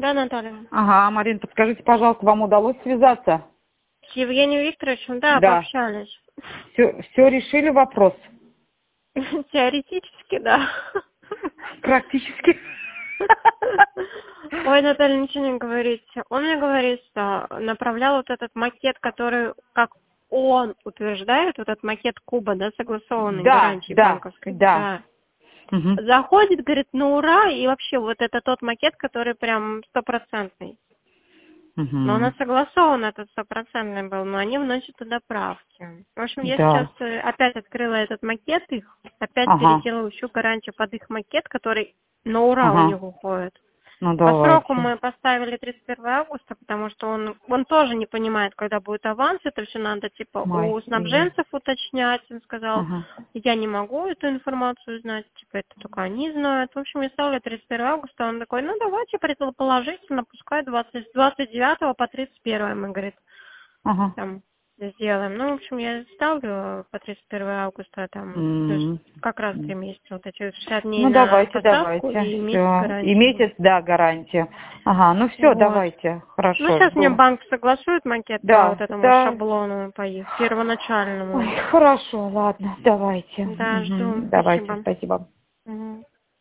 Да, Наталья. Ага, Марин, подскажите, пожалуйста, вам удалось связаться? С Евгением Викторовичем, да, Да. пообщались. Все решили вопрос? Теоретически, да. Практически. Ой, Наталья, ничего не говорите. Он мне говорит, что направлял вот этот макет, который, как он утверждает, вот этот макет куба, да, согласованный гарантией банковской. Да. Угу. Заходит, говорит, на ура, и вообще вот это тот макет, который прям 100%. Угу. Но у нас согласован этот 100% был, но они вносят туда правки. В общем, я Да. сейчас опять открыла этот макет их, опять Ага. переделала еще гарантию под их макет, который на ура у Ага. них уходит. Ну, По сроку давайте. мы поставили 31 августа, потому что он тоже не понимает, когда будет аванс. Это все надо типа у снабженцев уточнять. Он сказал, Ага. я не могу эту информацию знать, типа это только они знают. В общем, я ставлю 31 августа. Он такой, ну давайте предположительно, пускай 29 по 31, мы, говорит, Ага. там сделаем. Ну, в общем, я ставлю по 31 августа, там, то есть как раз 3 месяца, вот эти 60 дней Ну, на давайте. посадку и месяц Всё. гарантии. И месяц, да, гарантия. Ага, ну все, Вот. давайте. Хорошо. Ну, сейчас жду. мне банк согласует макет по вот этому Да. шаблону, по их первоначальному. Ой, хорошо, ладно, давайте. Да, жду. Давайте, Спасибо. спасибо. Мгм.